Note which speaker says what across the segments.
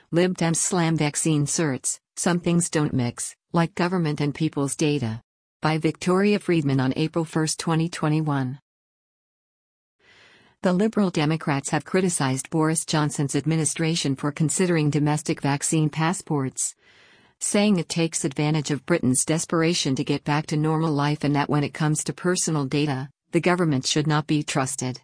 Speaker 1: Lib Dems slam vaccine certs, some things don't mix, like government and people's data. By Victoria Friedman on April 1, 2021. The Liberal Democrats have criticized Boris Johnson's administration for considering domestic vaccine passports, saying it takes advantage of Britain's desperation to get back to normal life and that when it comes to personal data, the government should not be trusted.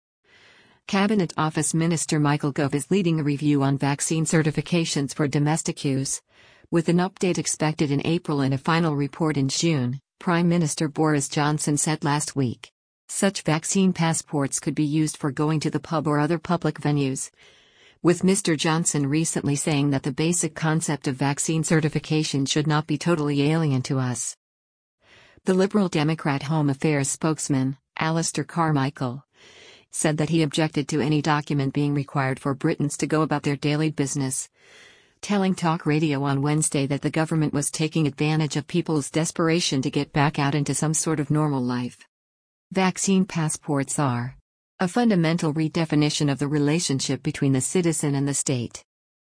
Speaker 1: Cabinet Office Minister Michael Gove is leading a review on vaccine certifications for domestic use, with an update expected in April and a final report in June, Prime Minister Boris Johnson said last week. Such vaccine passports could be used for going to the pub or other public venues, with Mr. Johnson recently saying that the basic concept of vaccine certification should not be totally alien to us. The Liberal Democrat Home Affairs spokesman, Alistair Carmichael, said that he objected to any document being required for Britons to go about their daily business, telling Talk Radio on Wednesday that the government was taking advantage of people's desperation to get back out into some sort of normal life. Vaccine passports are a fundamental redefinition of the relationship between the citizen and the state.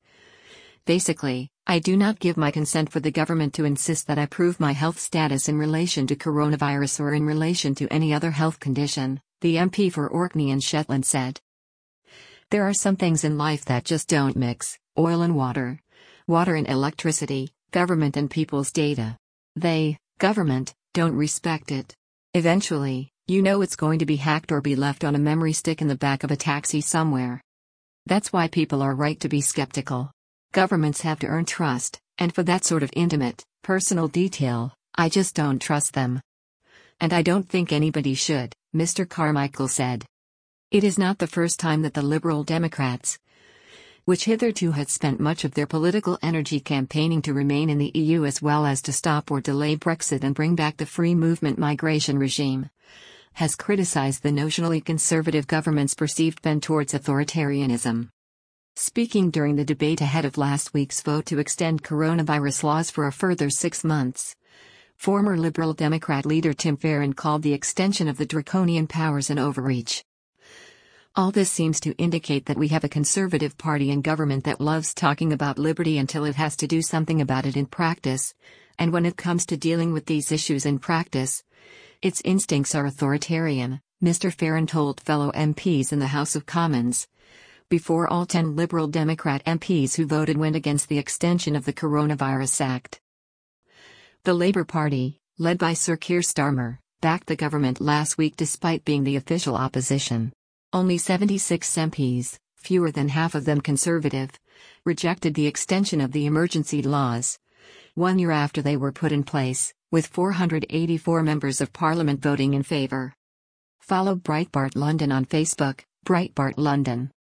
Speaker 1: Basically, I do not give my consent for the government to insist that I prove my health status in relation to coronavirus or in relation to any other health condition, the MP for Orkney and Shetland said. There are some things in life that just don't mix: oil and water, water and electricity, government and people's data. They, government, don't respect it. Eventually, you know it's going to be hacked or be left on a memory stick in the back of a taxi somewhere. That's why people are right to be skeptical. Governments have to earn trust, and for that sort of intimate, personal detail, I just don't trust them. And I don't think anybody should, Mr. Carmichael said. It is not the first time that the Liberal Democrats, which hitherto had spent much of their political energy campaigning to remain in the EU as well as to stop or delay Brexit and bring back the free movement migration regime, has criticized the notionally conservative government's perceived bend towards authoritarianism. Speaking during the debate ahead of last week's vote to extend coronavirus laws for a further 6 months, former Liberal Democrat leader Tim Farron called the extension of the draconian powers an overreach. All this seems to indicate that we have a Conservative Party in government that loves talking about liberty until it has to do something about it in practice, and when it comes to dealing with these issues in practice, its instincts are authoritarian, Mr. Farron told fellow MPs in the House of Commons, before all 10 Liberal Democrat MPs who voted went against the extension of the Coronavirus Act. The Labour Party, led by Sir Keir Starmer, backed the government last week despite being the official opposition. Only 76 MPs, fewer than half of them Conservative, rejected the extension of the emergency laws, 1 year after they were put in place, with 484 members of Parliament voting in favour. Follow Breitbart London on Facebook, Breitbart London.